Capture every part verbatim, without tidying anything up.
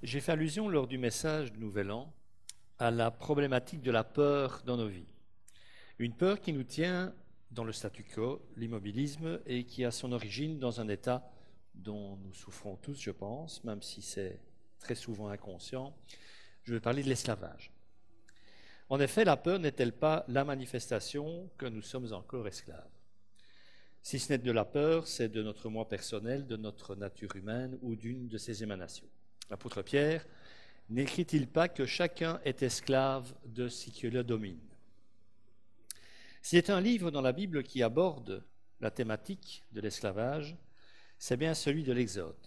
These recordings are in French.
J'ai fait allusion lors du message du Nouvel An à la problématique de la peur dans nos vies. Une peur qui nous tient dans le statu quo, l'immobilisme, et qui a son origine dans un état dont nous souffrons tous, je pense, même si c'est très souvent inconscient. Je veux parler de l'esclavage. En effet, la peur n'est-elle pas la manifestation que nous sommes encore esclaves? Si ce n'est de la peur, c'est de notre moi personnel, de notre nature humaine ou d'une de ses émanations. L'apôtre Pierre n'écrit-il pas que chacun est esclave de ce qui le domine? S'il y a un livre dans la Bible qui aborde la thématique de l'esclavage, c'est bien celui de l'Exode.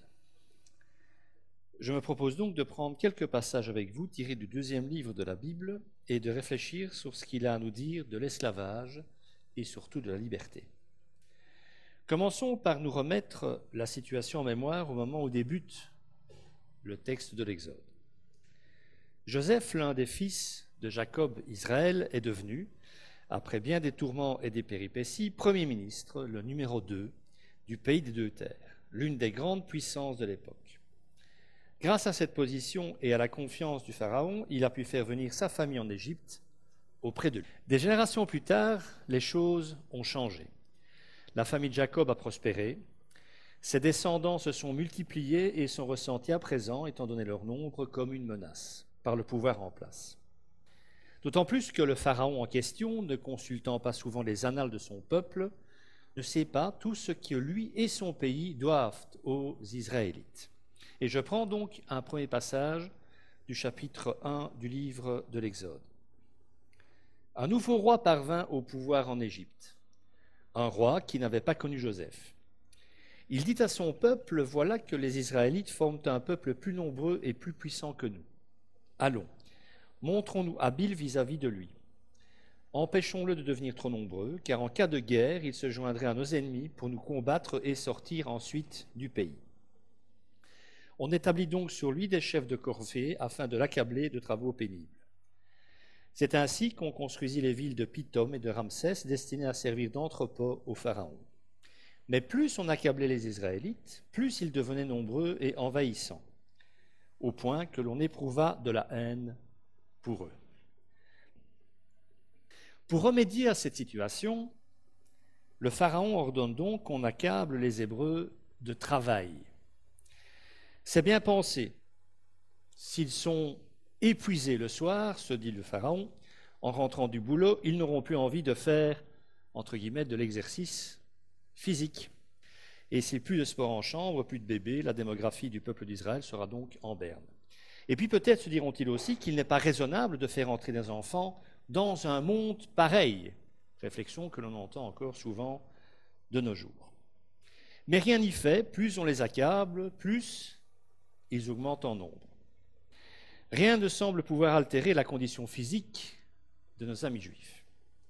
Je me propose donc de prendre quelques passages avec vous tirés du deuxième livre de la Bible et de réfléchir sur ce qu'il a à nous dire de l'esclavage et surtout de la liberté. Commençons par nous remettre la situation en mémoire au moment où débute le texte de l'Exode. Joseph, l'un des fils de Jacob, Israël, est devenu, après bien des tourments et des péripéties, premier ministre, le numéro deux du pays des deux terres, l'une des grandes puissances de l'époque. Grâce à cette position et à la confiance du Pharaon, il a pu faire venir sa famille en Égypte auprès de lui. Des générations plus tard, les choses ont changé. La famille de Jacob a prospéré, ses descendants se sont multipliés et sont ressentis à présent, étant donné leur nombre, comme une menace par le pouvoir en place. D'autant plus que le Pharaon en question, ne consultant pas souvent les annales de son peuple, ne sait pas tout ce que lui et son pays doivent aux Israélites. Et je prends donc un premier passage du chapitre un du livre de l'Exode. Un nouveau roi parvint au pouvoir en Égypte, un roi qui n'avait pas connu Joseph. Il dit à son peuple, voilà que les Israélites forment un peuple plus nombreux et plus puissant que nous. Allons, montrons-nous habiles vis-à-vis de lui. Empêchons-le de devenir trop nombreux, car en cas de guerre, il se joindrait à nos ennemis pour nous combattre et sortir ensuite du pays. On établit donc sur lui des chefs de corvée afin de l'accabler de travaux pénibles. C'est ainsi qu'on construisit les villes de Pithom et de Ramsès, destinées à servir d'entrepôt au Pharaon. Mais plus on accablait les Israélites, plus ils devenaient nombreux et envahissants, au point que l'on éprouva de la haine pour eux. Pour remédier à cette situation, le Pharaon ordonne donc qu'on accable les Hébreux de travail. C'est bien pensé. S'ils sont épuisés le soir, se dit le Pharaon, en rentrant du boulot, ils n'auront plus envie de faire, entre guillemets, de l'exercice physique. Et s'il n'y a plus de sport en chambre, plus de bébés, la démographie du peuple d'Israël sera donc en berne. Et puis peut-être se diront-ils aussi qu'il n'est pas raisonnable de faire entrer des enfants dans un monde pareil. Réflexion que l'on entend encore souvent de nos jours. Mais rien n'y fait, plus on les accable, plus ils augmentent en nombre. Rien ne semble pouvoir altérer la condition physique de nos amis juifs.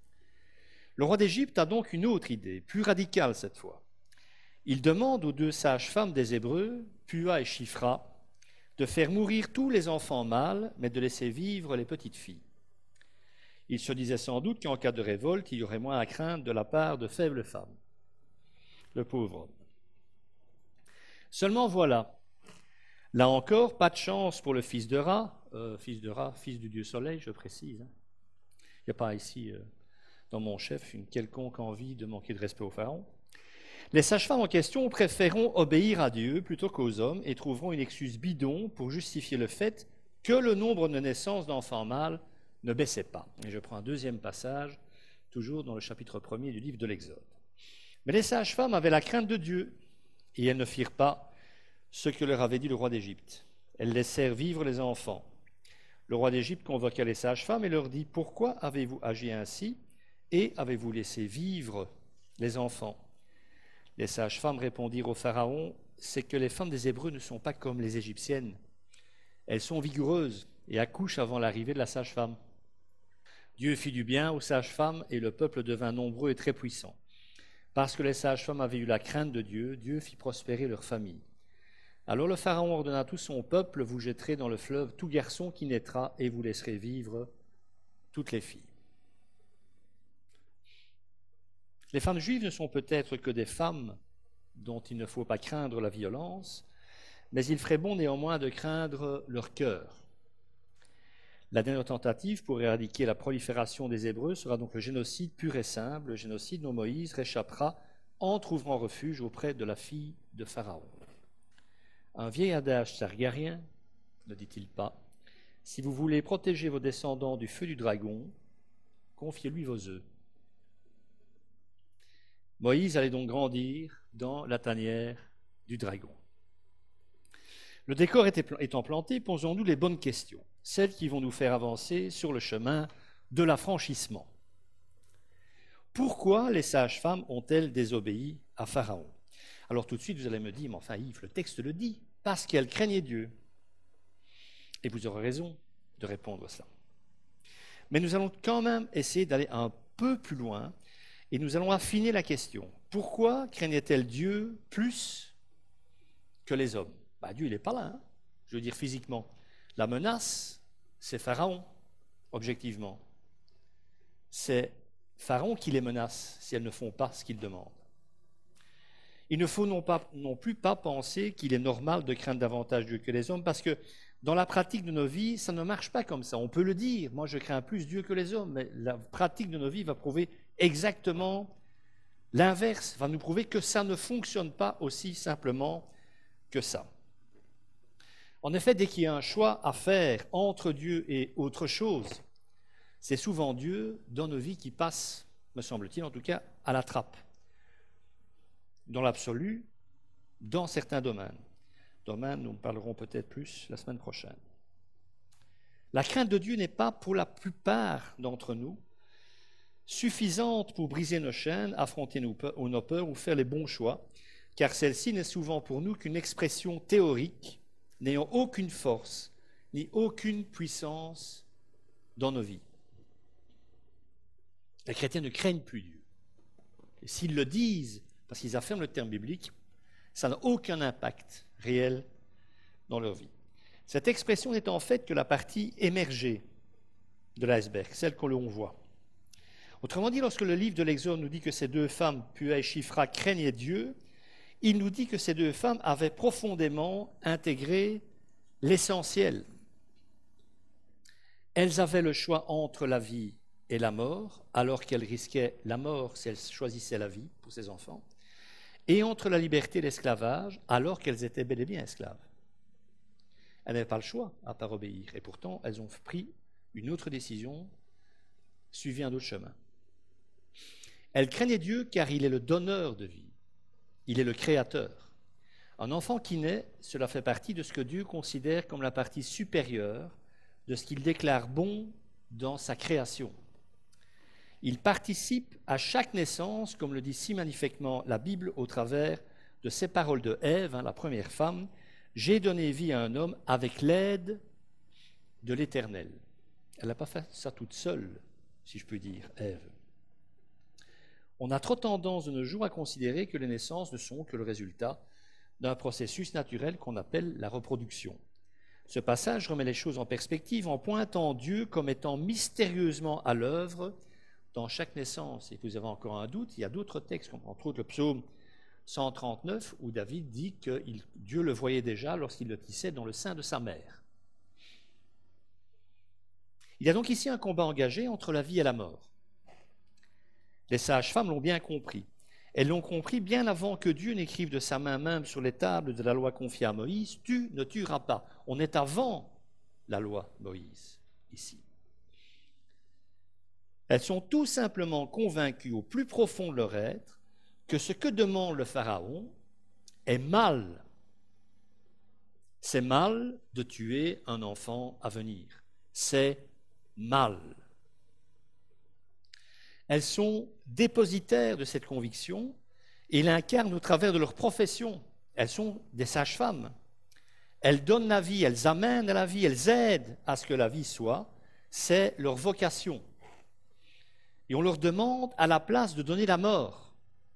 Le roi d'Égypte a donc une autre idée, plus radicale cette fois. Il demande aux deux sages-femmes des Hébreux, Pua et Shifra, de faire mourir tous les enfants mâles, mais de laisser vivre les petites filles. Il se disait sans doute qu'en cas de révolte, il y aurait moins à craindre de la part de faibles femmes. Le pauvre homme. Seulement voilà, là encore, pas de chance pour le fils de Ra, euh, fils de Ra, fils du dieu soleil, je précise. Hein. Il n'y a pas ici, euh, dans mon chef, une quelconque envie de manquer de respect au pharaon. Les sages-femmes en question préféreront obéir à Dieu plutôt qu'aux hommes et trouveront une excuse bidon pour justifier le fait que le nombre de naissances d'enfants mâles ne baissait pas. Et je prends un deuxième passage, toujours dans le chapitre premier du livre de l'Exode. Mais les sages-femmes avaient la crainte de Dieu et elles ne firent pas ce que leur avait dit le roi d'Égypte. Elles laissèrent vivre les enfants. Le roi d'Égypte convoqua les sages-femmes et leur dit « Pourquoi avez-vous agi ainsi et avez-vous laissé vivre les enfants ?» Les sages-femmes répondirent au Pharaon, c'est que les femmes des Hébreux ne sont pas comme les Égyptiennes. Elles sont vigoureuses et accouchent avant l'arrivée de la sage-femme. Dieu fit du bien aux sages-femmes et le peuple devint nombreux et très puissant. Parce que les sages-femmes avaient eu la crainte de Dieu, Dieu fit prospérer leur famille. Alors le Pharaon ordonna à tout son peuple, vous jetterez dans le fleuve tout garçon qui naîtra et vous laisserez vivre toutes les filles. Les femmes juives ne sont peut-être que des femmes dont il ne faut pas craindre la violence, mais il ferait bon néanmoins de craindre leur cœur. La dernière tentative pour éradiquer la prolifération des Hébreux sera donc le génocide pur et simple, le génocide dont Moïse réchappera en trouvant refuge auprès de la fille de Pharaon. Un vieil adage sargarien, ne dit-il pas, si vous voulez protéger vos descendants du feu du dragon, confiez-lui vos œufs. Moïse allait donc grandir dans la tanière du dragon. Le décor étant planté, posons-nous les bonnes questions, celles qui vont nous faire avancer sur le chemin de l'affranchissement. Pourquoi les sages-femmes ont-elles désobéi à Pharaon? Alors tout de suite, vous allez me dire, mais enfin Yves, le texte le dit, parce qu'elles craignaient Dieu. Et vous aurez raison de répondre à ça. Mais nous allons quand même essayer d'aller un peu plus loin et nous allons affiner la question. Pourquoi craignait-elle Dieu plus que les hommes? Bah, Dieu, il n'est pas là, hein, je veux dire physiquement. La menace, c'est Pharaon, objectivement. C'est Pharaon qui les menace si elles ne font pas ce qu'il demande. Il ne faut non, pas, non plus pas penser qu'il est normal de craindre davantage Dieu que les hommes, parce que dans la pratique de nos vies, ça ne marche pas comme ça. On peut le dire, moi je crains plus Dieu que les hommes, mais la pratique de nos vies va prouver exactement l'inverse, va nous prouver que ça ne fonctionne pas aussi simplement que ça. En effet, dès qu'il y a un choix à faire entre Dieu et autre chose, c'est souvent Dieu dans nos vies qui passe, me semble-t-il en tout cas, à la trappe. Dans l'absolu, dans certains domaines. Domaines, nous en parlerons peut-être plus la semaine prochaine. La crainte de Dieu n'est pas, pour la plupart d'entre nous, suffisante pour briser nos chaînes, affronter nos peurs ou faire les bons choix, car celle-ci n'est souvent pour nous qu'une expression théorique, n'ayant aucune force, ni aucune puissance dans nos vies. Les chrétiens ne craignent plus Dieu. Et s'ils le disent, parce qu'ils affirment le terme biblique, ça n'a aucun impact réel dans leur vie. Cette expression n'est en fait que la partie émergée de l'iceberg, celle que l'on voit. Autrement dit, lorsque le livre de l'Exode nous dit que ces deux femmes, Puah et Shifra, craignaient Dieu, il nous dit que ces deux femmes avaient profondément intégré l'essentiel. Elles avaient le choix entre la vie et la mort, alors qu'elles risquaient la mort si elles choisissaient la vie pour ses enfants, et entre la liberté et l'esclavage, alors qu'elles étaient bel et bien esclaves. Elles n'avaient pas le choix à part obéir, et pourtant elles ont pris une autre décision, suivi un autre chemin. Elles craignaient Dieu car il est le donneur de vie. Il est le créateur. Un enfant qui naît, cela fait partie de ce que Dieu considère comme la partie supérieure de ce qu'il déclare bon dans sa création. Il participe à chaque naissance, comme le dit si magnifiquement la Bible au travers de ces paroles de Ève, hein, la première femme, « J'ai donné vie à un homme avec l'aide de l'Éternel ». Elle n'a pas fait ça toute seule, si je puis dire, Ève. On a trop tendance de nos jours à considérer que les naissances ne sont que le résultat d'un processus naturel qu'on appelle la reproduction. Ce passage remet les choses en perspective en pointant Dieu comme étant mystérieusement à l'œuvre dans chaque naissance. Et vous avez encore un doute, il y a d'autres textes, comme entre autres le psaume cent trente-neuf, où David dit que il, Dieu le voyait déjà lorsqu'il le tissait dans le sein de sa mère. Il y a donc ici un combat engagé entre la vie et la mort. Les sages-femmes l'ont bien compris. Elles l'ont compris bien avant que Dieu n'écrive de sa main même sur les tables de la loi confiée à Moïse, « Tu ne tueras pas ». On est avant la loi Moïse, ici. Elles sont tout simplement convaincues au plus profond de leur être que ce que demande le Pharaon est mal. C'est mal de tuer un enfant à venir. C'est mal. Elles sont dépositaires de cette conviction et l'incarnent au travers de leur profession. Elles sont des sages-femmes. Elles donnent la vie, elles amènent à la vie, elles aident à ce que la vie soit. C'est leur vocation. Et on leur demande à la place de donner la mort.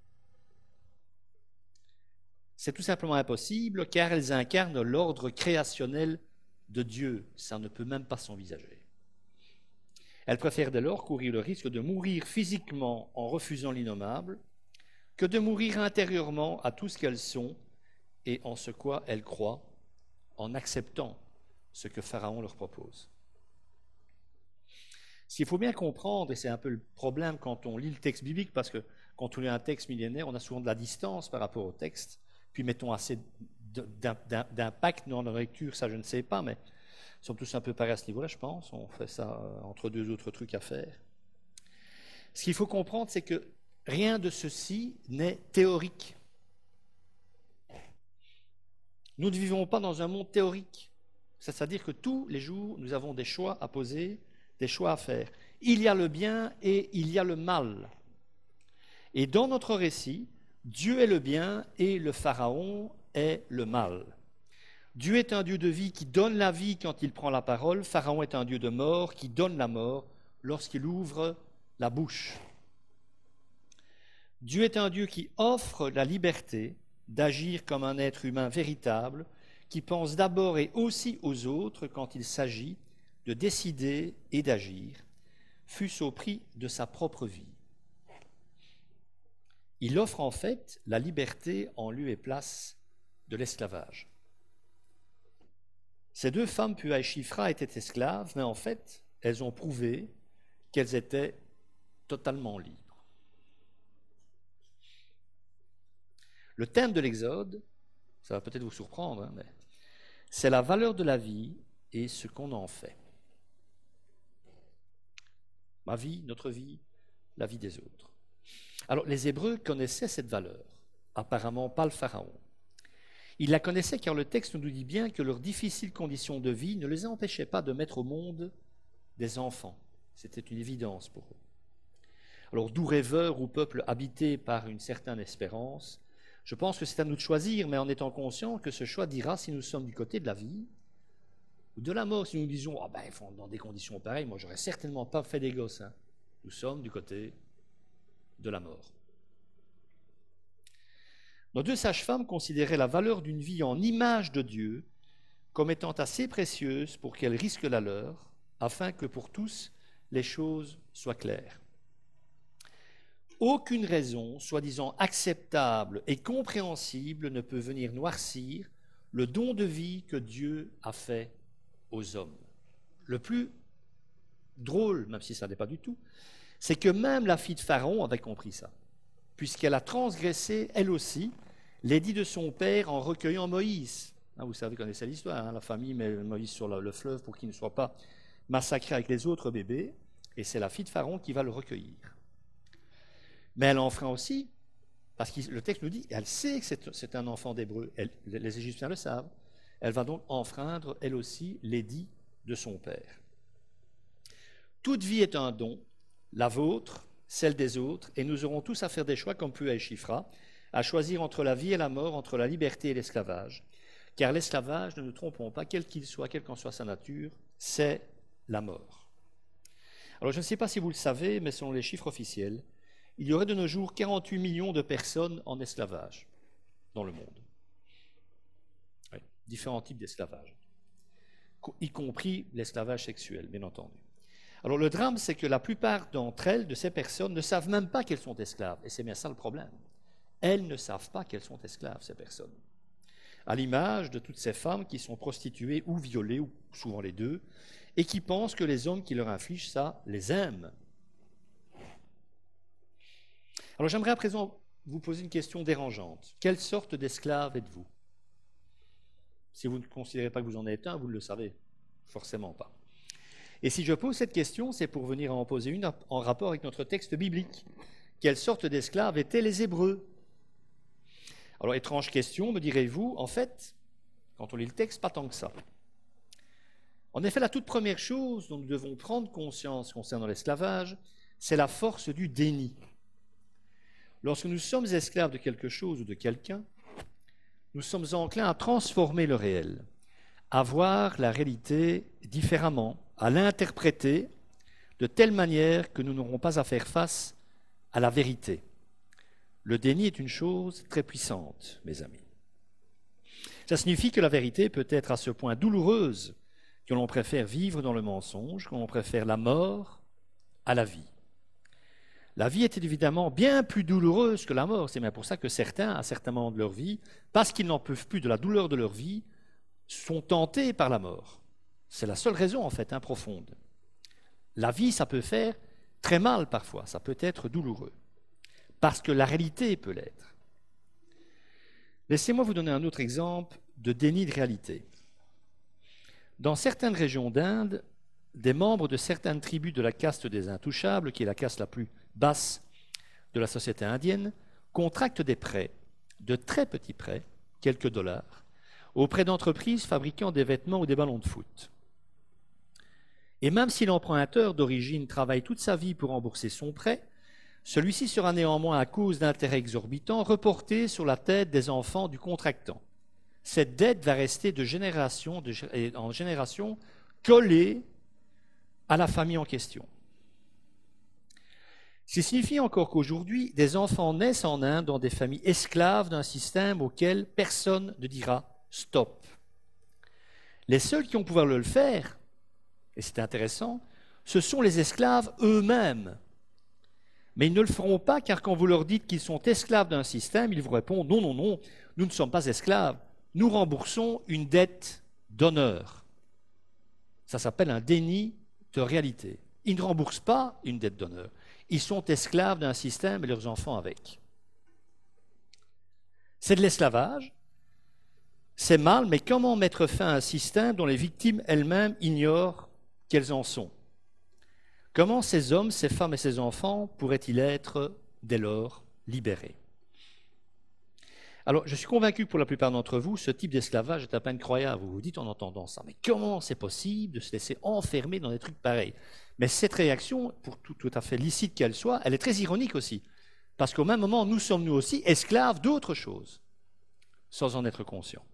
C'est tout simplement impossible car elles incarnent l'ordre créationnel de Dieu. Ça ne peut même pas s'envisager. Elles préfèrent dès lors courir le risque de mourir physiquement en refusant l'innommable que de mourir intérieurement à tout ce qu'elles sont et en ce quoi elles croient en acceptant ce que Pharaon leur propose. Ce qu'il faut bien comprendre, et c'est un peu le problème quand on lit le texte biblique, parce que quand on lit un texte millénaire, on a souvent de la distance par rapport au texte, puis mettons assez d'impact dans la lecture, ça je ne sais pas, mais ils sont tous un peu pareils à ce niveau-là, je pense. On fait ça entre deux autres trucs à faire. Ce qu'il faut comprendre, c'est que rien de ceci n'est théorique. Nous ne vivons pas dans un monde théorique. C'est-à-dire que tous les jours, nous avons des choix à poser, des choix à faire. Il y a le bien et il y a le mal. Et dans notre récit, Dieu est le bien et le Pharaon est le mal. Dieu est un Dieu de vie qui donne la vie quand il prend la parole. Pharaon est un Dieu de mort qui donne la mort lorsqu'il ouvre la bouche. Dieu est un Dieu qui offre la liberté d'agir comme un être humain véritable, qui pense d'abord et aussi aux autres quand il s'agit de décider et d'agir, fût-ce au prix de sa propre vie. Il offre en fait la liberté en lieu et place de l'esclavage. Ces deux femmes, Pua et Shifra, étaient esclaves, mais en fait, elles ont prouvé qu'elles étaient totalement libres. Le thème de l'Exode, ça va peut-être vous surprendre, hein, mais c'est la valeur de la vie et ce qu'on en fait. Ma vie, notre vie, la vie des autres. Alors, les Hébreux connaissaient cette valeur, apparemment pas le Pharaon. Ils la connaissaient car le texte nous dit bien que leurs difficiles conditions de vie ne les empêchaient pas de mettre au monde des enfants. C'était une évidence pour eux. Alors, doux rêveurs ou peuple habité par une certaine espérance, je pense que c'est à nous de choisir, mais en étant conscient que ce choix dira si nous sommes du côté de la vie ou de la mort. Si nous disons, oh ben, dans des conditions pareilles, moi, j'aurais certainement pas fait des gosses. Hein. Nous sommes du côté de la mort. Nos deux sages-femmes considéraient la valeur d'une vie en image de Dieu comme étant assez précieuse pour qu'elles risquent la leur, afin que pour tous, les choses soient claires. Aucune raison, soi-disant acceptable et compréhensible, ne peut venir noircir le don de vie que Dieu a fait aux hommes. Le plus drôle, même si ça n'est pas du tout, c'est que même la fille de Pharaon avait compris ça, puisqu'elle a transgressé, elle aussi, l'édit de son père en recueillant Moïse. Ah, vous savez, vous connaissez l'histoire, hein, la famille met Moïse sur le fleuve pour qu'il ne soit pas massacré avec les autres bébés, et c'est la fille de Pharaon qui va le recueillir. Mais elle enfreint aussi, parce que le texte nous dit, elle sait que c'est, c'est un enfant d'Hébreu, elle, les Égyptiens le savent, elle va donc enfreindre, elle aussi, l'édit de son père. Toute vie est un don, la vôtre, celle des autres, et nous aurons tous à faire des choix comme Pua et Shifra, à choisir entre la vie et la mort, entre la liberté et l'esclavage. Car l'esclavage, ne nous trompons pas, quel qu'il soit, quelle qu'en soit sa nature, c'est la mort. Alors je ne sais pas si vous le savez, mais selon les chiffres officiels, il y aurait de nos jours quarante-huit millions de personnes en esclavage dans le monde. Oui, différents types d'esclavage, y compris l'esclavage sexuel, bien entendu. Alors le drame, c'est que la plupart d'entre elles, de ces personnes, ne savent même pas qu'elles sont esclaves. Et c'est bien ça le problème. Elles ne savent pas qu'elles sont esclaves, ces personnes. À l'image de toutes ces femmes qui sont prostituées ou violées, ou souvent les deux, et qui pensent que les hommes qui leur infligent ça les aiment. Alors j'aimerais à présent vous poser une question dérangeante. Quelle sorte d'esclave êtes-vous? Si vous ne considérez pas que vous en êtes un, vous ne le savez forcément pas. Et si je pose cette question, c'est pour venir en poser une en rapport avec notre texte biblique. Quelle sorte d'esclaves étaient les Hébreux? Alors, étrange question, me direz-vous, en fait, quand on lit le texte, pas tant que ça. En effet, la toute première chose dont nous devons prendre conscience concernant l'esclavage, c'est la force du déni. Lorsque nous sommes esclaves de quelque chose ou de quelqu'un, nous sommes enclins à transformer le réel, à voir la réalité différemment, à l'interpréter de telle manière que nous n'aurons pas à faire face à la vérité. Le déni est une chose très puissante, mes amis. Ça signifie que la vérité peut être à ce point douloureuse que l'on préfère vivre dans le mensonge, que l'on préfère la mort à la vie. La vie est évidemment bien plus douloureuse que la mort. C'est bien pour ça que certains, à certains moments de leur vie, parce qu'ils n'en peuvent plus de la douleur de leur vie, sont tentés par la mort. C'est la seule raison, en fait, hein, profonde. La vie, ça peut faire très mal parfois, ça peut être douloureux, parce que la réalité peut l'être. Laissez-moi vous donner un autre exemple de déni de réalité. Dans certaines régions d'Inde, des membres de certaines tribus de la caste des intouchables, qui est la caste la plus basse de la société indienne, contractent des prêts, de très petits prêts, quelques dollars, auprès d'entreprises fabriquant des vêtements ou des ballons de foot. Et même si l'emprunteur d'origine travaille toute sa vie pour rembourser son prêt, celui-ci sera néanmoins, à cause d'intérêts exorbitants, reporté sur la tête des enfants du contractant. Cette dette va rester de génération de, en génération collée à la famille en question. Ce qui signifie encore qu'aujourd'hui, des enfants naissent en Inde dans des familles esclaves d'un système auquel personne ne dira stop. Les seuls qui vont pouvoir le faire, et c'est intéressant, ce sont les esclaves eux-mêmes. Mais ils ne le feront pas, car quand vous leur dites qu'ils sont esclaves d'un système, ils vous répondent « Non, non, non, nous ne sommes pas esclaves, nous remboursons une dette d'honneur. » Ça s'appelle un déni de réalité. Ils ne remboursent pas une dette d'honneur. Ils sont esclaves d'un système et leurs enfants avec. C'est de l'esclavage, c'est mal, mais comment mettre fin à un système dont les victimes elles-mêmes ignorent qu'elles en sont? Comment ces hommes, ces femmes et ces enfants pourraient-ils être dès lors libérés? Alors, je suis convaincu que pour la plupart d'entre vous, ce type d'esclavage est à peine croyable. Vous vous dites en entendant ça, mais comment c'est possible de se laisser enfermer dans des trucs pareils? Mais cette réaction, pour tout, tout à fait licite qu'elle soit, elle est très ironique aussi. Parce qu'au même moment, nous sommes nous aussi esclaves d'autre chose, sans en être conscients.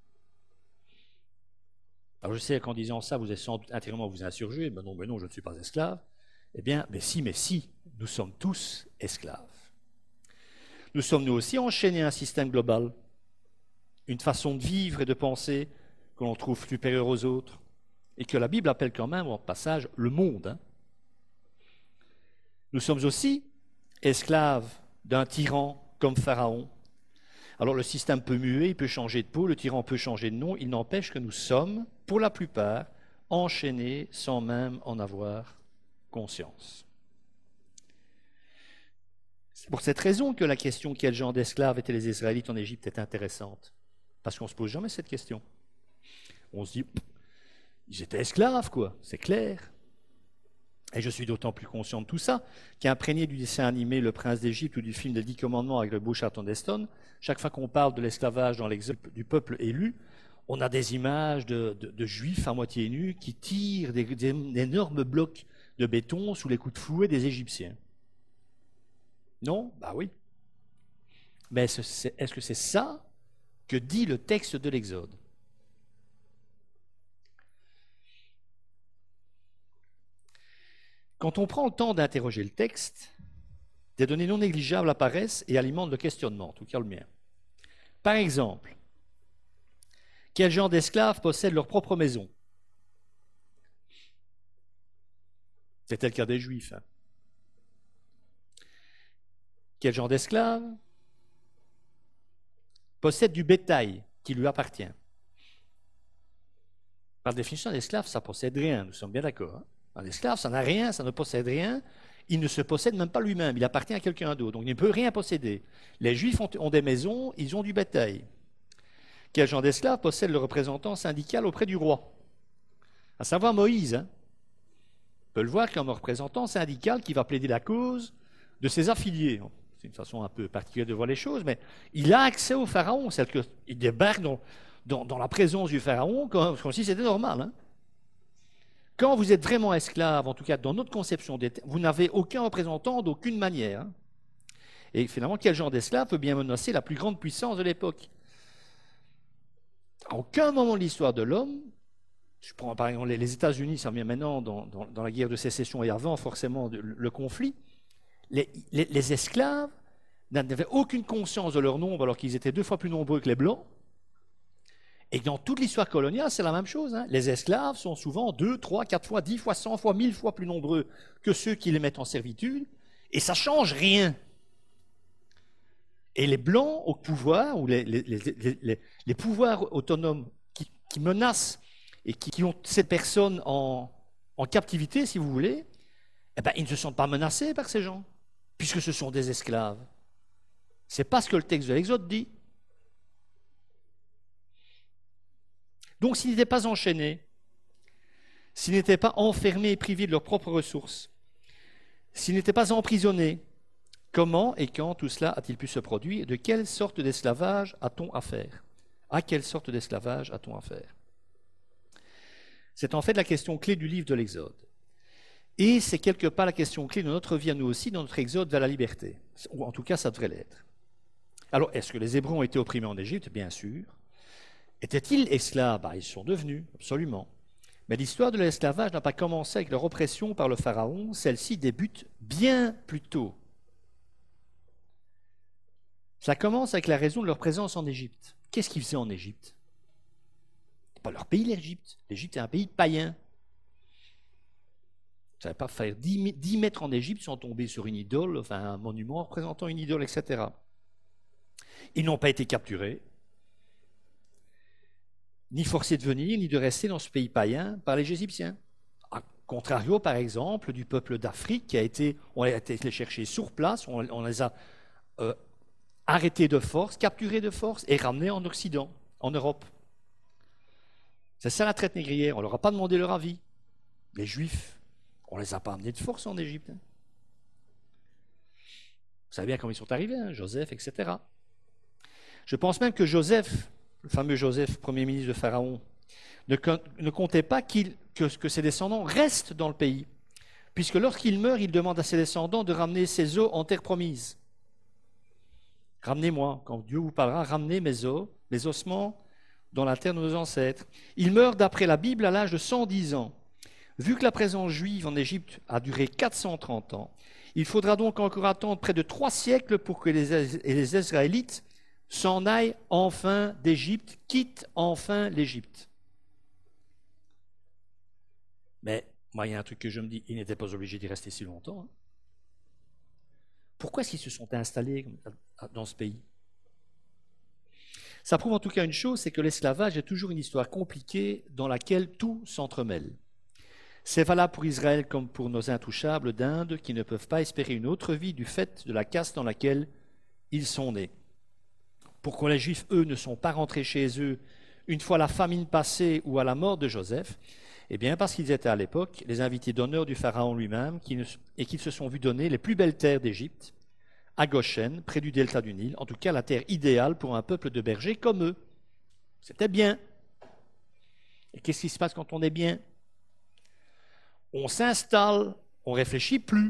Alors je sais qu'en disant ça, vous êtes sans doute intérieurement vous insurger, mais non, mais non, je ne suis pas esclave. Eh bien, mais si, mais si, nous sommes tous esclaves. Nous sommes nous aussi enchaînés à un système global, une façon de vivre et de penser que l'on trouve supérieure aux autres, et que la Bible appelle quand même, en passage, le monde. Hein. Nous sommes aussi esclaves d'un tyran comme Pharaon. Alors le système peut muer, il peut changer de peau, le tyran peut changer de nom, il n'empêche que nous sommes, pour la plupart, enchaînés sans même en avoir conscience. C'est pour cette raison que la question quel genre d'esclaves étaient les Israélites en Égypte est intéressante. Parce qu'on ne se pose jamais cette question. On se dit, ils étaient esclaves, quoi, c'est clair. Et je suis d'autant plus conscient de tout ça qu'imprégné du dessin animé Le Prince d'Égypte ou du film des Dix Commandements avec le beau Charlton Heston, chaque fois qu'on parle de l'esclavage dans l'exode du peuple élu, on a des images de, de, de juifs à moitié nus qui tirent des, des, des énormes blocs de béton sous les coups de fouet des Égyptiens. Non? Bah oui. Mais est-ce, est-ce que c'est ça que dit le texte de l'Exode? Quand on prend le temps d'interroger le texte, des données non négligeables apparaissent et alimentent le questionnement, en tout cas le mien. Par exemple, quel genre d'esclaves possèdent leur propre maison? C'était le cas des Juifs. Hein. Quel genre d'esclave possède du bétail qui lui appartient? Par définition, un esclave, ça ne possède rien, nous sommes bien d'accord. Hein? Un esclave, ça n'a rien, ça ne possède rien, il ne se possède même pas lui-même, il appartient à quelqu'un d'autre, donc il ne peut rien posséder. Les Juifs ont, ont des maisons, ils ont du bétail. Quel genre d'esclave possède le représentant syndical auprès du roi? À savoir Moïse. Hein? On peut le voir comme un représentant syndical qui va plaider la cause de ses affiliés. C'est une façon un peu particulière de voir les choses, mais il a accès au pharaon, c'est-à-dire qu'il débarque dans, dans, dans la présence du pharaon comme, comme si c'était normal. Hein? Quand vous êtes vraiment esclave, en tout cas dans notre conception d'État, vous n'avez aucun représentant d'aucune manière. Hein. Et finalement, quel genre d'esclave peut bien menacer la plus grande puissance de l'époque? À aucun moment de l'histoire de l'homme, je prends par exemple les États-Unis, ça revient maintenant dans, dans, dans la guerre de sécession et avant forcément le, le conflit, les, les, les esclaves n'avaient aucune conscience de leur nombre alors qu'ils étaient deux fois plus nombreux que les Blancs. Et dans toute l'histoire coloniale, c'est la même chose. Hein. Les esclaves sont souvent deux, trois, quatre fois, dix fois, cent fois, mille fois plus nombreux que ceux qui les mettent en servitude, et ça ne change rien. Et les Blancs au pouvoir, ou les, les, les, les, les pouvoirs autonomes qui, qui menacent et qui, qui ont cette personne en, en captivité, si vous voulez, eh ben, ils ne se sentent pas menacés par ces gens, puisque ce sont des esclaves. Ce n'est pas ce que le texte de l'Exode dit. Donc, s'ils n'étaient pas enchaînés, s'ils n'étaient pas enfermés et privés de leurs propres ressources, s'ils n'étaient pas emprisonnés, comment et quand tout cela a-t-il pu se produire? De quelle sorte d'esclavage a-t-on affaire? À quelle sorte d'esclavage a-t-on affaire? C'est en fait la question clé du livre de l'Exode. Et c'est quelque part la question clé de notre vie à nous aussi, dans notre exode vers la liberté. Ou en tout cas, ça devrait l'être. Alors, est-ce que les Hébreux ont été opprimés en Égypte? Bien sûr. Étaient-ils esclaves? Bah, ils sont devenus, absolument. Mais l'histoire de l'esclavage n'a pas commencé avec leur oppression par le Pharaon. Celle-ci débute bien plus tôt. Ça commence avec la raison de leur présence en Égypte. Qu'est-ce qu'ils faisaient en Égypte? C'est pas leur pays, l'Égypte. L'Égypte est un pays païen. Vous ne savez pas faire dix mètres en Égypte sans tomber sur une idole, enfin un monument représentant une idole, et cetera. Ils n'ont pas été capturés, ni forcés de venir, ni de rester dans ce pays païen par les Égyptiens. A contrario, par exemple, du peuple d'Afrique qui a été, on a été les chercher sur place, on, on les a euh, arrêtés de force, capturés de force et ramenés en Occident, en Europe. C'est ça la traite négrière, on ne leur a pas demandé leur avis. Les Juifs, on ne les a pas amenés de force en Égypte. Hein. Vous savez bien comment ils sont arrivés, hein, Joseph, et cetera. Je pense même que Joseph, le fameux Joseph, premier ministre de Pharaon, ne, ne comptait pas qu'il, que, que ses descendants restent dans le pays, puisque lorsqu'il meurt, il demande à ses descendants de ramener ses os en terre promise. Ramenez-moi, quand Dieu vous parlera, ramenez mes os, mes ossements dans la terre de nos ancêtres. Il meurt d'après la Bible à l'âge de cent dix ans. Vu que la présence juive en Égypte a duré quatre cent trente ans, il faudra donc encore attendre près de trois siècles pour que les, les Israélites s'en aillent enfin d'Égypte, quittent enfin l'Égypte. Mais moi, il y a un truc que je me dis, ils n'étaient pas obligés d'y rester si longtemps. Hein. Pourquoi est-ce qu'ils se sont installés dans ce pays? Ça prouve en tout cas une chose, c'est que l'esclavage est toujours une histoire compliquée dans laquelle tout s'entremêle. C'est valable pour Israël comme pour nos intouchables d'Inde qui ne peuvent pas espérer une autre vie du fait de la caste dans laquelle ils sont nés. Pourquoi les Juifs, eux, ne sont pas rentrés chez eux une fois la famine passée ou à la mort de Joseph? Eh bien, parce qu'ils étaient à l'époque les invités d'honneur du Pharaon lui-même qui ne, et qu'ils se sont vus donner les plus belles terres d'Égypte, à Goshen, près du delta du Nil, en tout cas la terre idéale pour un peuple de bergers comme eux. C'était bien. Et qu'est-ce qui se passe quand on est bien? On s'installe, on ne réfléchit plus.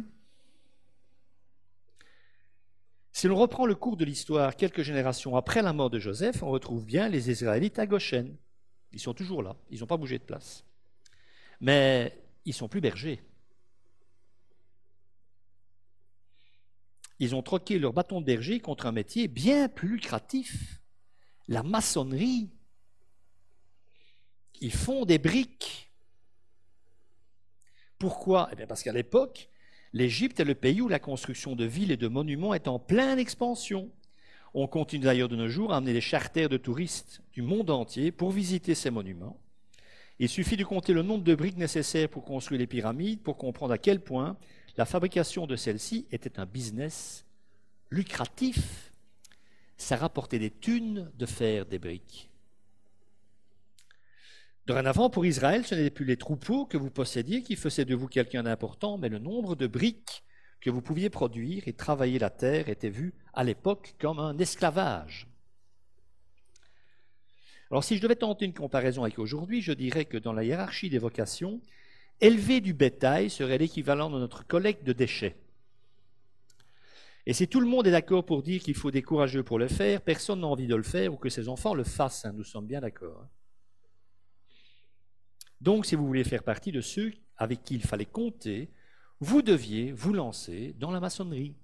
Si l'on reprend le cours de l'histoire quelques générations après la mort de Joseph, on retrouve bien les Israélites à Goshen. Ils sont toujours là, ils n'ont pas bougé de place. Mais ils ne sont plus bergers. Ils ont troqué leur bâton de berger contre un métier bien plus lucratif, la maçonnerie. Ils font des briques. Pourquoi? Eh bien parce qu'à l'époque, l'Égypte est le pays où la construction de villes et de monuments est en pleine expansion. On continue d'ailleurs de nos jours à amener des charters de touristes du monde entier pour visiter ces monuments. Il suffit de compter le nombre de briques nécessaires pour construire les pyramides pour comprendre à quel point la fabrication de celles-ci était un business lucratif. Ça rapportait des thunes de faire des briques. Dorénavant, pour Israël, ce n'était plus les troupeaux que vous possédiez qui faisaient de vous quelqu'un d'important, mais le nombre de briques que vous pouviez produire et travailler la terre était vu à l'époque comme un esclavage. Alors, si je devais tenter une comparaison avec aujourd'hui, je dirais que dans la hiérarchie des vocations, élever du bétail serait l'équivalent de notre collecte de déchets. Et si tout le monde est d'accord pour dire qu'il faut des courageux pour le faire, personne n'a envie de le faire ou que ses enfants le fassent, hein, nous sommes bien d'accord. Hein. Donc, si vous voulez faire partie de ceux avec qui il fallait compter, vous deviez vous lancer dans la maçonnerie.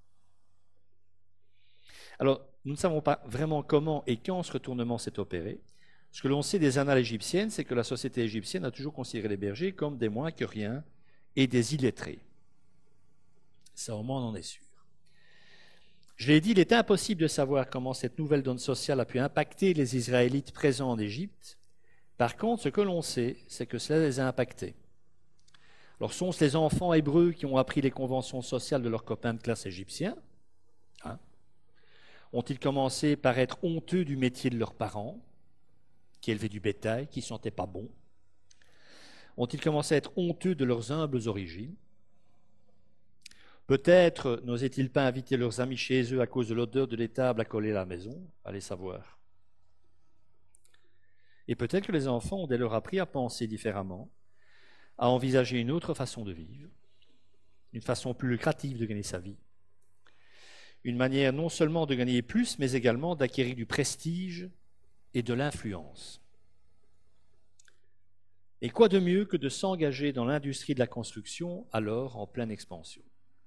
Alors, nous ne savons pas vraiment comment et quand ce retournement s'est opéré. Ce que l'on sait des annales égyptiennes, c'est que la société égyptienne a toujours considéré les bergers comme des moins que rien et des illettrés. Ça, au moins, on en est sûr. Je l'ai dit, il est impossible de savoir comment cette nouvelle donne sociale a pu impacter les Israélites présents en Égypte, Par contre, ce que l'on sait, c'est que cela les a impactés. Alors, sont-ce les enfants hébreux qui ont appris les conventions sociales de leurs copains de classe égyptiens? Hein? Ont-ils commencé par être honteux du métier de leurs parents, qui élevaient du bétail, qui ne sentaient pas bon? Ont-ils commencé à être honteux de leurs humbles origines? Peut-être n'osaient-ils pas inviter leurs amis chez eux à cause de l'odeur de l'étable accolée à la maison? Allez savoir. Et peut-être que les enfants ont dès lors appris à penser différemment, à envisager une autre façon de vivre, une façon plus lucrative de gagner sa vie, une manière non seulement de gagner plus, mais également d'acquérir du prestige et de l'influence. Et quoi de mieux que de s'engager dans l'industrie de la construction, alors en pleine expansion?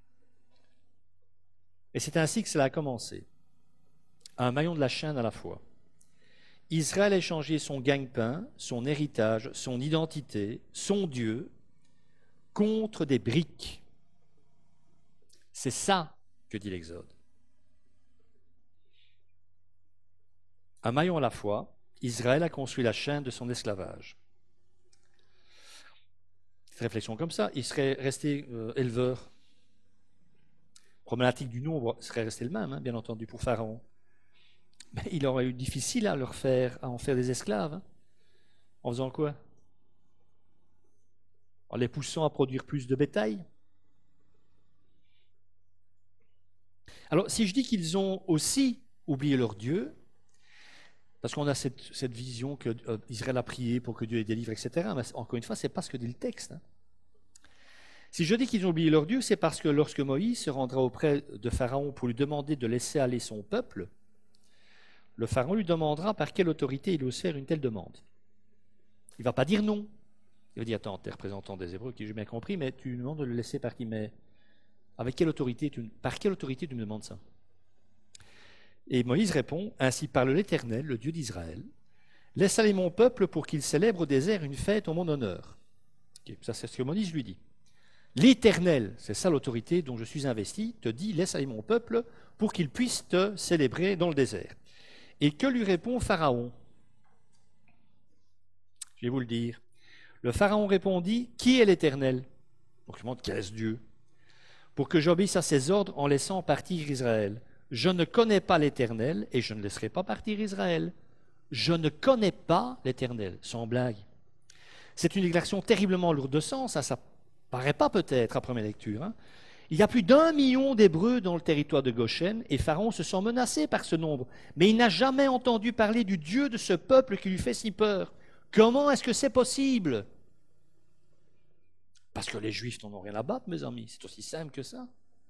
Et c'est ainsi que cela a commencé, un maillon de la chaîne à la fois. Israël a échangé son gagne-pain, son héritage, son identité, son Dieu, contre des briques. C'est ça que dit l'Exode. Un maillon à la fois, Israël a construit la chaîne de son esclavage. Cette réflexion comme ça, il serait resté euh, éleveur. La problématique du nombre serait restée le même, hein, bien entendu, pour Pharaon. Mais il aurait eu difficile à leur faire, à en faire des esclaves. Hein. En faisant quoi? En les poussant à produire plus de bétail. Alors, si je dis qu'ils ont aussi oublié leur Dieu, parce qu'on a cette, cette vision qu'Israël euh, a prié pour que Dieu les délivre, et cetera, mais encore une fois, ce n'est pas ce que dit le texte. Hein. Si je dis qu'ils ont oublié leur Dieu, c'est parce que lorsque Moïse se rendra auprès de Pharaon pour lui demander de laisser aller son peuple, le Pharaon lui demandera par quelle autorité il ose faire une telle demande. Il ne va pas dire non. Il va dire, attends, tu es représentant des Hébreux, qui j'ai bien compris, mais tu demandes de le laisser par qui? Mais avec quelle autorité tu, par quelle autorité tu me demandes ça? Et Moïse répond, ainsi parle l'Éternel, le Dieu d'Israël, laisse aller mon peuple pour qu'il célèbre au désert une fête en mon honneur. Okay, ça c'est ce que Moïse lui dit. L'Éternel, c'est ça l'autorité dont je suis investi, te dit, laisse aller mon peuple pour qu'il puisse te célébrer dans le désert. Et que lui répond Pharaon? Je vais vous le dire. Le Pharaon répondit, qui est l'Éternel? Donc je demande, qu'est-ce Dieu? Pour que j'obéisse à ses ordres en laissant partir Israël. Je ne connais pas l'Éternel et je ne laisserai pas partir Israël. Je ne connais pas l'Éternel, sans blague. C'est une déclaration terriblement lourde de sens, ça ne paraît pas peut-être à première lecture. Hein. Il y a plus d'un million d'Hébreux dans le territoire de Goshen et Pharaon se sent menacé par ce nombre. Mais il n'a jamais entendu parler du Dieu de ce peuple qui lui fait si peur. Comment est-ce que c'est possible? Parce que les Juifs n'en ont rien à battre, mes amis. C'est aussi simple que ça.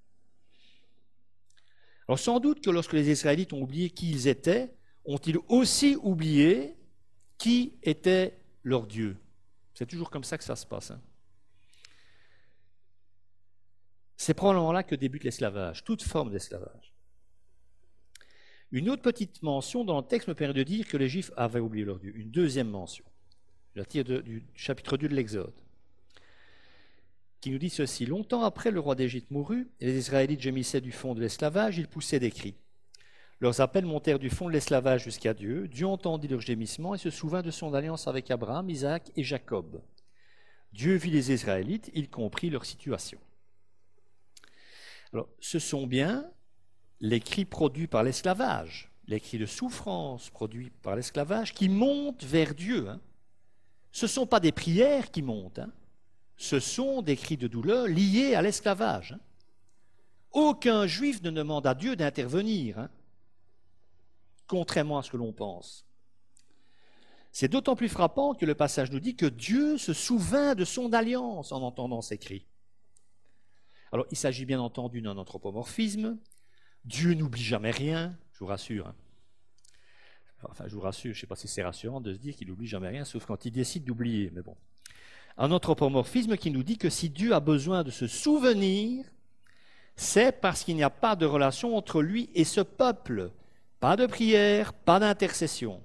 Alors sans doute que lorsque les Israélites ont oublié qui ils étaient, ont-ils aussi oublié qui était leur Dieu? C'est toujours comme ça que ça se passe. Hein. C'est probablement là que débute l'esclavage, toute forme d'esclavage. Une autre petite mention dans le texte me permet de dire que les Juifs avaient oublié leur Dieu. Une deuxième mention, je la tire de, du chapitre deux de l'Exode, qui nous dit ceci. Longtemps après, le roi d'Égypte mourut, et les Israélites gémissaient du fond de l'esclavage, ils poussaient des cris. Leurs appels montèrent du fond de l'esclavage jusqu'à Dieu. Dieu entendit leurs gémissements et se souvint de son alliance avec Abraham, Isaac et Jacob. Dieu vit les Israélites, il comprit leur situation. Alors, ce sont bien les cris produits par l'esclavage, les cris de souffrance produits par l'esclavage qui montent vers Dieu. Hein. Ce ne sont pas des prières qui montent, hein. Ce sont des cris de douleur liés à l'esclavage. Hein. Aucun juif ne demande à Dieu d'intervenir, hein, contrairement à ce que l'on pense. C'est d'autant plus frappant que le passage nous dit que Dieu se souvint de son alliance en entendant ces cris. Alors, il s'agit bien entendu d'un anthropomorphisme. Dieu n'oublie jamais rien, je vous rassure. Hein. Enfin, je vous rassure, je ne sais pas si c'est rassurant de se dire qu'il n'oublie jamais rien, sauf quand il décide d'oublier, mais bon. Un anthropomorphisme qui nous dit que si Dieu a besoin de se souvenir, c'est parce qu'il n'y a pas de relation entre lui et ce peuple. Pas de prière, pas d'intercession.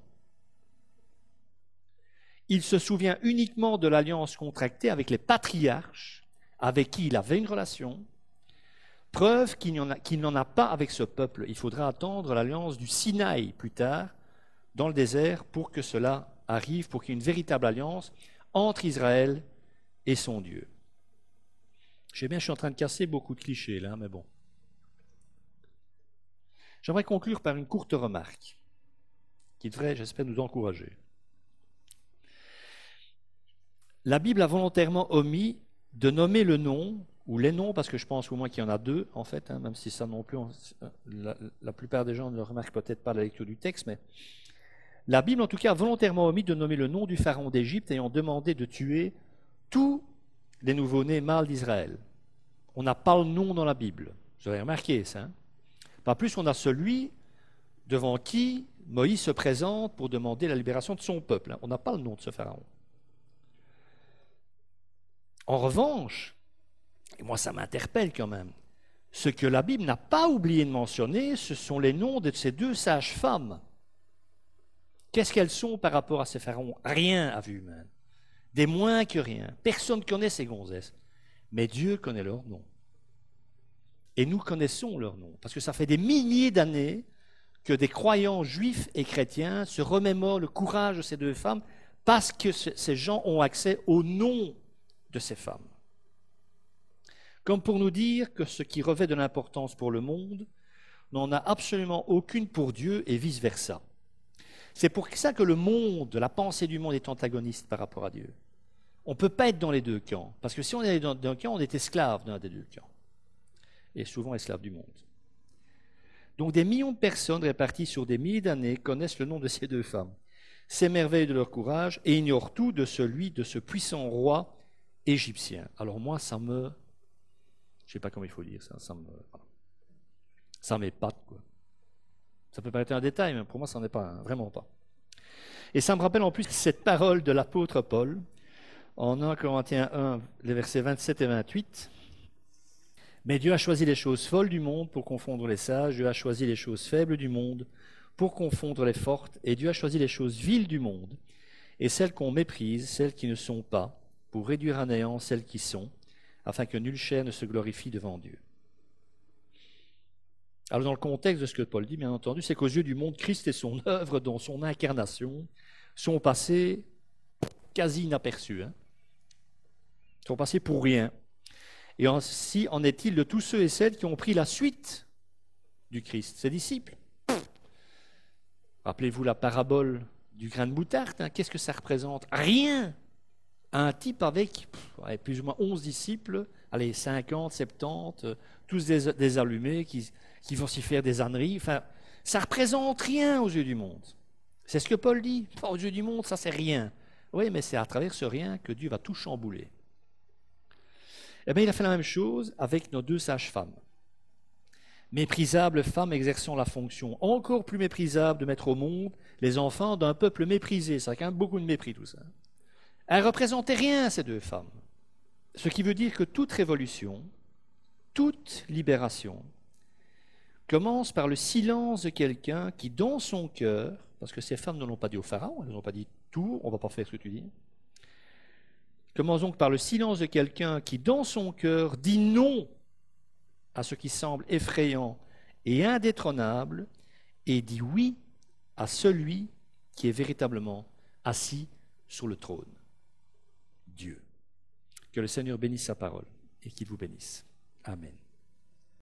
Il se souvient uniquement de l'alliance contractée avec les patriarches, avec qui il avait une relation, preuve qu'il n'en a, qu'il n'en a pas avec ce peuple. Il faudra attendre l'alliance du Sinaï plus tard, dans le désert, pour que cela arrive pour qu'il y ait une véritable alliance entre Israël et son Dieu. Je sais bien, je suis en train de casser beaucoup de clichés là, mais bon. J'aimerais conclure par une courte remarque qui devrait, j'espère, nous encourager. La Bible a volontairement omis de nommer le nom, ou les noms, parce que je pense au moins qu'il y en a deux, en fait, hein, même si ça non plus, on, la, la plupart des gens ne le remarquent peut-être pas à la lecture du texte, mais la Bible, en tout cas, a volontairement omis de nommer le nom du pharaon d'Égypte ayant demandé de tuer tous les nouveau-nés mâles d'Israël. On n'a pas le nom dans la Bible. Vous avez remarqué ça. Hein? Pas plus, on a celui devant qui Moïse se présente pour demander la libération de son peuple. Hein? On n'a pas le nom de ce pharaon. En revanche, et moi ça m'interpelle quand même, ce que la Bible n'a pas oublié de mentionner, ce sont les noms de ces deux sages-femmes. Qu'est-ce qu'elles sont par rapport à ces pharaons? Rien à vue humaine. Des moins que rien. Personne ne connaît ces gonzesses. Mais Dieu connaît leur nom. Et nous connaissons leur nom. Parce que ça fait des milliers d'années que des croyants juifs et chrétiens se remémorent le courage de ces deux femmes parce que ces gens ont accès au nom de ces femmes. Comme pour nous dire que ce qui revêt de l'importance pour le monde n'en a absolument aucune pour Dieu et vice-versa. C'est pour ça que le monde, la pensée du monde est antagoniste par rapport à Dieu. On ne peut pas être dans les deux camps, parce que si on est dans un camp, on est esclave d'un des deux camps, et souvent esclave du monde. Donc des millions de personnes réparties sur des milliers d'années connaissent le nom de ces deux femmes, s'émerveillent de leur courage et ignorent tout de celui de ce puissant roi égyptien. Alors moi, ça me... Je ne sais pas comment il faut dire ça, ça me... Ça m'épate, quoi. Ça peut paraître un détail, mais pour moi, ça n'en est pas un, vraiment pas. Et ça me rappelle en plus cette parole de l'apôtre Paul, en premier Corinthiens un, les versets vingt-sept et vingt-huit. « Mais Dieu a choisi les choses folles du monde pour confondre les sages, Dieu a choisi les choses faibles du monde pour confondre les fortes, et Dieu a choisi les choses viles du monde, et celles qu'on méprise, celles qui ne sont pas, pour réduire à néant celles qui sont, afin que nulle chair ne se glorifie devant Dieu. » Alors dans le contexte de ce que Paul dit, bien entendu, c'est qu'aux yeux du monde, Christ et son œuvre, dont son incarnation, sont passés quasi inaperçus. Hein. Ils sont passés pour rien. Et ainsi en est-il de tous ceux et celles qui ont pris la suite du Christ, ses disciples. Rappelez-vous la parabole du grain de moutarde. Hein. Qu'est-ce que ça représente? Rien. Un type avec pff, plus ou moins onze disciples, allez, cinquante, soixante-dix, tous des, des allumés qui... qui vont s'y faire des âneries, enfin, ça ne représente rien aux yeux du monde. C'est ce que Paul dit. Aux yeux du monde, ça c'est rien. Oui, mais c'est à travers ce rien que Dieu va tout chambouler. Eh bien, il a fait la même chose avec nos deux sages-femmes. Méprisables femmes exerçant la fonction encore plus méprisable de mettre au monde les enfants d'un peuple méprisé. Ça a quand même beaucoup de mépris tout ça. Elles ne représentaient rien, ces deux femmes. Ce qui veut dire que toute révolution, toute libération, commence par le silence de quelqu'un qui, dans son cœur, parce que ces femmes ne l'ont pas dit au pharaon, elles n'ont pas dit tout, on ne va pas faire ce que tu dis, commence donc par le silence de quelqu'un qui, dans son cœur, dit non à ce qui semble effrayant et indétrônable et dit oui à celui qui est véritablement assis sur le trône, Dieu. Que le Seigneur bénisse sa parole et qu'il vous bénisse. Amen.